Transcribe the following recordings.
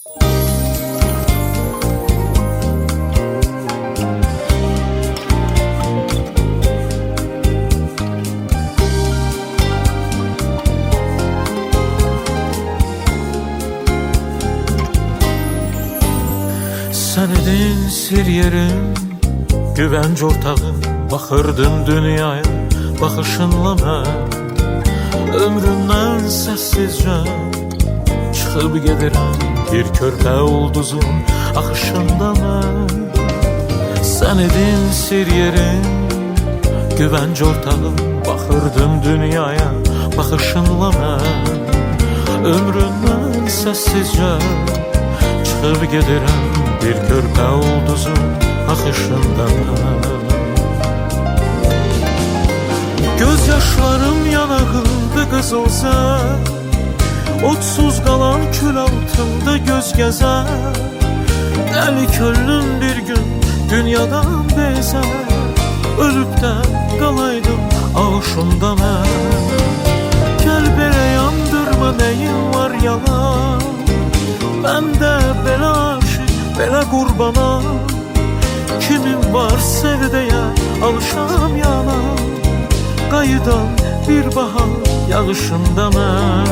Sen idin sir yerim, güvence ortağım. Baxırdım dünyaya, baxışınla mən ömrümdən səssizcə çıxıb gedirəm. Bir körpə ulduzun axışında mən. Sən idin sir yerim, güvence ortağım. Baxırdım dünyaya, baxışınla mən ömrümdən səssizcə çıxıb gedirəm. Bir körpə ulduzun axışında mən. Göz yaşlarım yanağımda qızılsa, otsuz qalan kül altında göz gəzər. Dəli könlüm bir gün dünyadan bezər. Ölüb də qalaydım ağuşunda mən. Gəl belə yandırma, nəyim var yalan. Mən də belə aşıq, belə qurbanam. Kimin var sevdəyə alışam yana. Qayıdan bir bahar yağışında mən.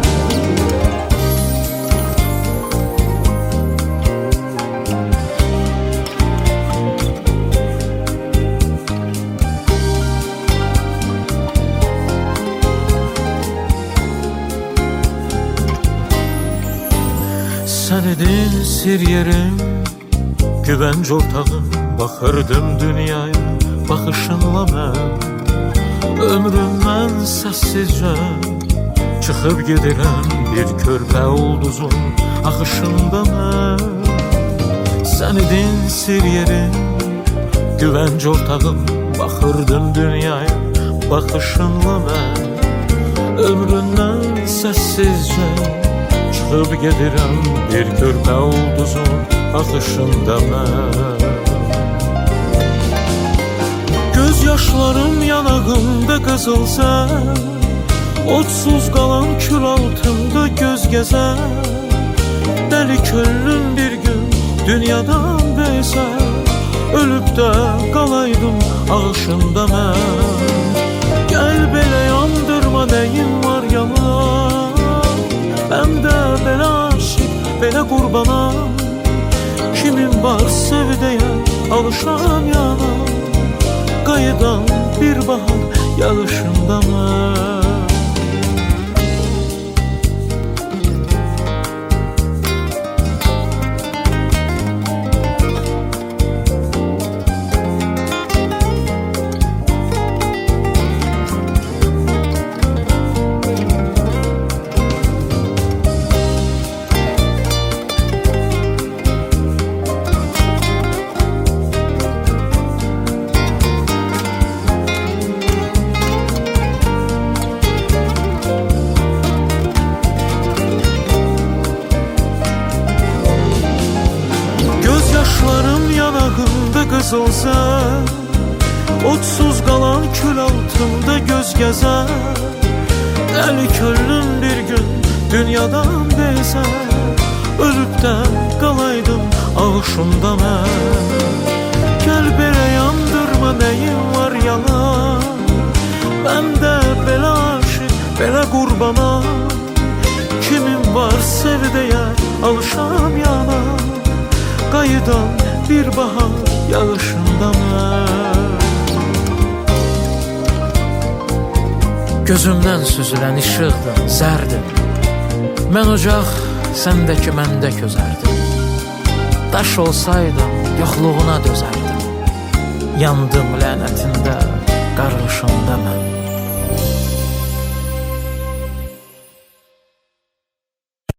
Sən idin sir yerim, güvence ortağım. Baxırdım dünyaya, baxışınla mən ömrümdən səssizcə çıxıb gedirəm. Bir körpə ulduzun axışında mən. Sən idin sir yerim, güvence ortağım. Baxırdım dünyaya, baxışınla mən ömrümdən səssizcə çıxıb gedirəm. Bir körpə ulduzun axışında mən. Göz yaşlarım yanağımda qızılsa, otsuz qalan kül altında göz gəzər. Dəli könlüm bir gün dünyadan bezər. Ölüb də qalaydım ağışında mən. Gəl belə yandırma, nəyim var yalan. Mən də belə aşıq, belə qurbanam. Kimin var sevdəyə alışam yana. Qayıdan bir bahar yağışında mən. Qızılsa, otsuz qalan kül altında göz gəzər. Dəli könlüm bir gün dünyadan bezər. Ölüb də qalaydım ağuşunda mən. Gəl belə yandırma, nəyim var yalan. Mən də belə aşıq, belə qurbanam. Kimin var sevdəyə alışam yana. Qayıdan bir bahar yağışında mən. Gözümdən süzülən işıqdın, zərdin. Mən ocaq, səndəki məndə közərdim. Daş olsaydım, yoxluğuna dözərdim. Yandım lənətində, qarğışında mən.